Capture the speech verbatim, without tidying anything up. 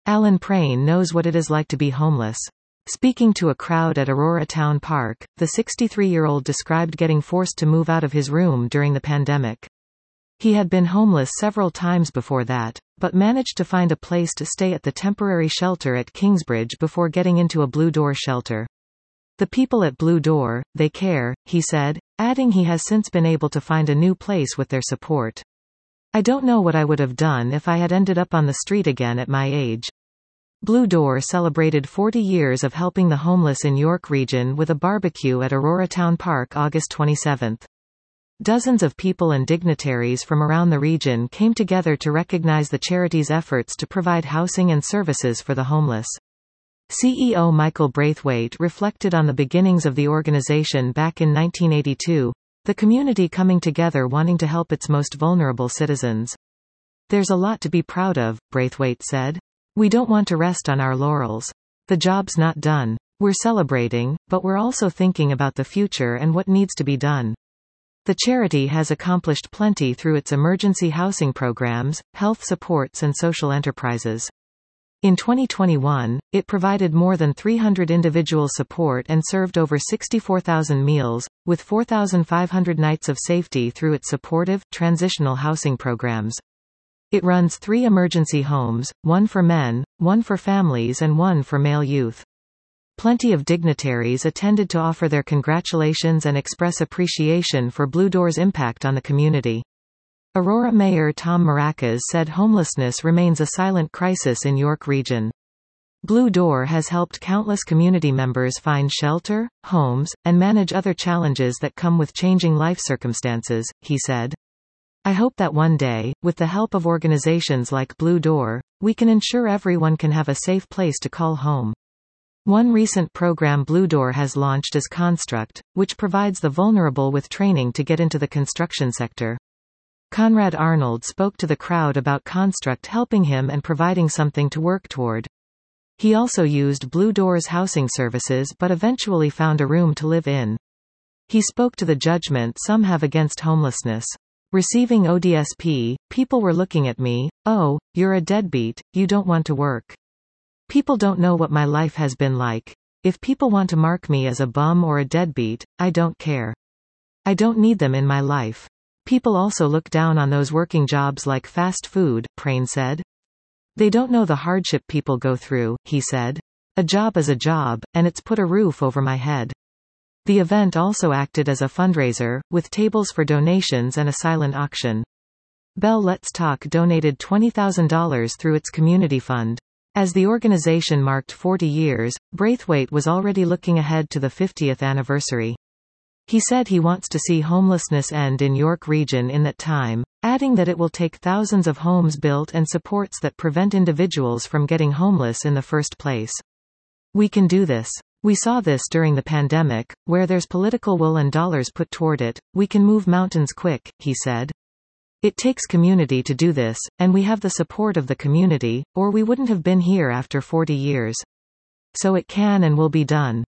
Alan Prain knows what it is like to be homeless. Speaking to a crowd at Aurora Town Park, the sixty-three-year-old described getting forced to move out of his room during the pandemic. He had been homeless several times before that, but managed to find a place to stay at the temporary shelter at Kingsbridge before getting into a Blue Door shelter. The people at Blue Door, they care, he said, adding he has since been able to find a new place with their support. I don't know what I would have done if I had ended up on the street again at my age. Blue Door celebrated forty years of helping the homeless in York Region with a barbecue at Aurora Town Park August twenty-seventh. Dozens of people and dignitaries from around the region came together to recognize the charity's efforts to provide housing and services for the homeless. C E O Michael Braithwaite reflected on the beginnings of the organization back in nineteen eighty-two, the community coming together wanting to help its most vulnerable citizens. There's a lot to be proud of, Braithwaite said. We don't want to rest on our laurels. The job's not done. We're celebrating, but we're also thinking about the future and what needs to be done. The charity has accomplished plenty through its emergency housing programs, health supports and social enterprises. In twenty twenty-one, it provided more than three hundred individual support and served over sixty-four thousand meals, with four thousand five hundred nights of safety through its supportive, transitional housing programs. It runs three emergency homes, one for men, one for families and one for male youth. Plenty of dignitaries attended to offer their congratulations and express appreciation for Blue Door's impact on the community. Aurora Mayor Tom Maracas said homelessness remains a silent crisis in York Region. Blue Door has helped countless community members find shelter, homes, and manage other challenges that come with changing life circumstances, he said. I hope that one day, with the help of organizations like Blue Door, we can ensure everyone can have a safe place to call home. One recent program Blue Door has launched is Construct, which provides the vulnerable with training to get into the construction sector. Conrad Arnold spoke to the crowd about Construct helping him and providing something to work toward. He also used Blue Door's housing services but eventually found a room to live in. He spoke to the judgment some have against homelessness. Receiving O D S P, people were looking at me, oh, you're a deadbeat, you don't want to work. People don't know what my life has been like. If people want to mark me as a bum or a deadbeat, I don't care. I don't need them in my life. People also look down on those working jobs like fast food, Prain said. They don't know the hardship people go through, he said. A job is a job, and it's put a roof over my head. The event also acted as a fundraiser, with tables for donations and a silent auction. Bell Let's Talk donated twenty thousand dollars through its community fund. As the organization marked forty years, Braithwaite was already looking ahead to the fiftieth anniversary. He said he wants to see homelessness end in York Region in that time, adding that it will take thousands of homes built and supports that prevent individuals from getting homeless in the first place. We can do this. We saw this during the pandemic, where there's political will and dollars put toward it. We can move mountains quick, he said. It takes community to do this, and we have the support of the community, or we wouldn't have been here after forty years. So it can and will be done.